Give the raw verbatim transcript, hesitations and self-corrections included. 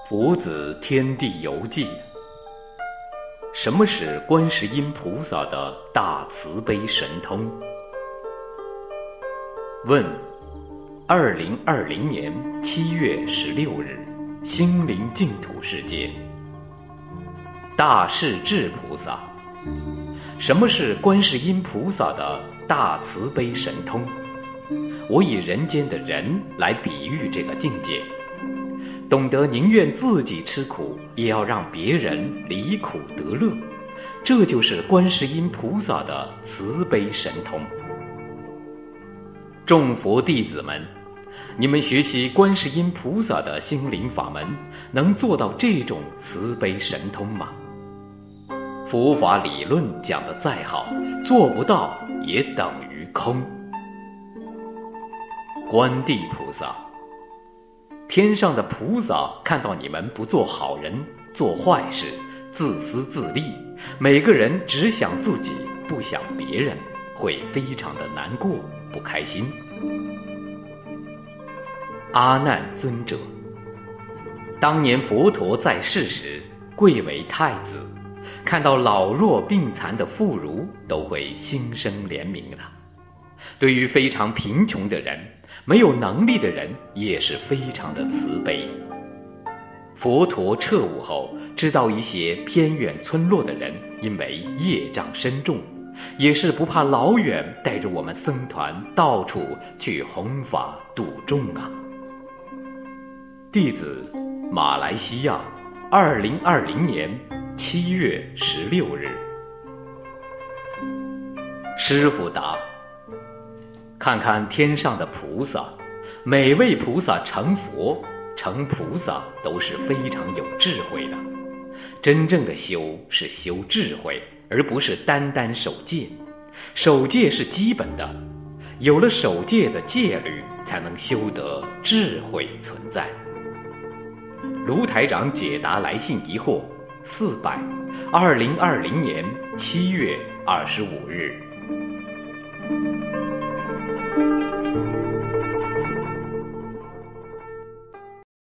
佛子天地游记。什么是观世音菩萨的大慈悲神通？问：二零二零年七月十六日，心灵净土世界。大势至菩萨。什么是观世音菩萨的大慈悲神通？我以人间的人来比喻这个境界，懂得宁愿自己吃苦，也要让别人离苦得乐，这就是观世音菩萨的慈悲神通。众佛弟子们，你们学习观世音菩萨的心灵法门，能做到这种慈悲神通吗？佛法理论讲得再好，做不到也等于空。观地菩萨。天上的菩萨看到你们不做好人，做坏事，自私自利，每个人只想自己，不想别人，会非常的难过，不开心。阿难尊者。当年佛陀在世时，贵为太子，看到老弱病残的妇孺，都会心生怜悯的。对于非常贫穷的人，没有能力的人，也是非常的慈悲。佛陀彻悟后，知道一些偏远村落的人因为业障深重，也是不怕老远带着我们僧团到处去弘法度众啊。弟子马来西亚，二零二零年七月十六日。师父答：看看天上的菩萨，每位菩萨成佛成菩萨都是非常有智慧的。真正的修是修智慧，而不是单单守戒。守戒是基本的，有了守戒的戒律，才能修得智慧存在。卢台长解答来信疑惑四百，二零二零年七月二十五日。Thank you.